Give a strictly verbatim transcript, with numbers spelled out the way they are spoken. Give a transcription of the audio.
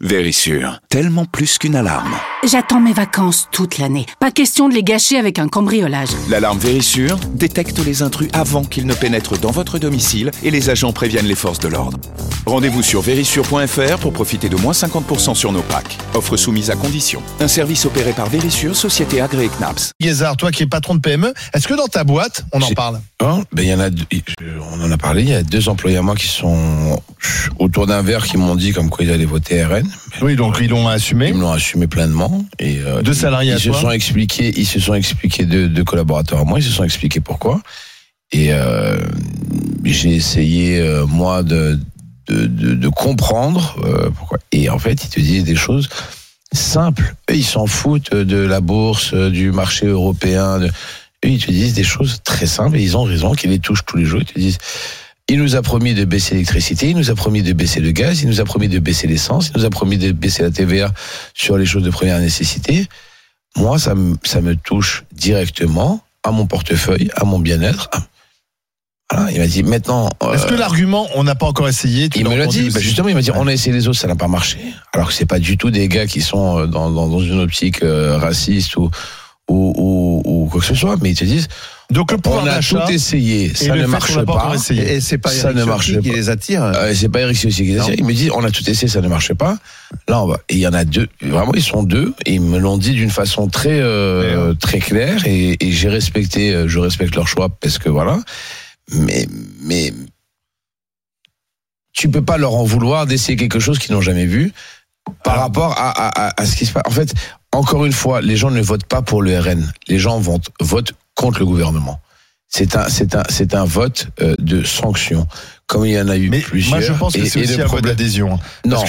Vérissure, tellement plus qu'une alarme. J'attends mes vacances toute l'année. Pas question de les gâcher avec un cambriolage. L'alarme Vérissure détecte les intrus avant qu'ils ne pénètrent dans votre domicile et les agents préviennent les forces de l'ordre. Rendez-vous sur vérissure point f r pour profiter de moins cinquante pour cent sur nos packs. Offre soumise à condition. Un service opéré par Vérissure, société agréée C N A P S. Guézard, toi qui es patron de P M E, est-ce que dans ta boîte, on en J'ai... parle? Hein ben, il y en a deux, on en a parlé, il y a deux employés à moi qui sont autour d'un verre qui m'ont dit comme quoi ils allaient voter R N. Oui, donc ils l'ont assumé. Ils l'ont assumé pleinement. Et, euh, deux salariés ils, à ils toi. se sont expliqués, ils se sont expliqués deux, deux collaborateurs à moi, ils se sont expliqués pourquoi. Et euh, j'ai essayé euh, moi de de, de, de comprendre euh, pourquoi. Et en fait, ils te disent des choses simples. Eux, ils s'en foutent de la bourse, du marché européen. De... Eux, ils te disent des choses très simples et ils ont raison, qu'ils les touchent tous les jours. Ils te disent, il nous a promis de baisser l'électricité, il nous a promis de baisser le gaz, il nous a promis de baisser l'essence, il nous a promis de baisser la T V A sur les choses de première nécessité. Moi, ça me, ça me touche directement à mon portefeuille, à mon bien-être. Voilà, il m'a dit, maintenant... Est-ce euh, que l'argument, on n'a pas encore essayé? Il me l'a dit, bah justement, il m'a dit, on a essayé les autres, ça n'a pas marché. Alors que c'est pas du tout des gars qui sont dans, dans, dans une optique euh, raciste ou, ou, ou, ou quoi que ce soit, mais ils te disent... Donc le pouvoir on a d'achat tout essayé, ça ne marche pas. pas Et c'est pas ça Eric ne marche Ciotti qui pas. les attire. Euh, c'est pas Eric Ciotti qui les attire. Il me dit, on a tout essayé, ça ne marche pas. Là, on va. Et il y en a deux. Vraiment, ils sont deux. Et ils me l'ont dit d'une façon très, euh, ouais. très claire. Et, et j'ai respecté, je respecte leur choix parce que voilà. Mais, mais, tu peux pas leur en vouloir d'essayer quelque chose qu'ils n'ont jamais vu par rapport à, à, à, à ce qui se passe. En fait, encore une fois, les gens ne votent pas pour le R N. Les gens votent, votent contre le gouvernement. C'est un, c'est un, c'est un vote euh, de sanction, comme il y en a eu mais plusieurs. Moi, je pense que et, c'est et aussi le un problème... vote d'adhésion. Non,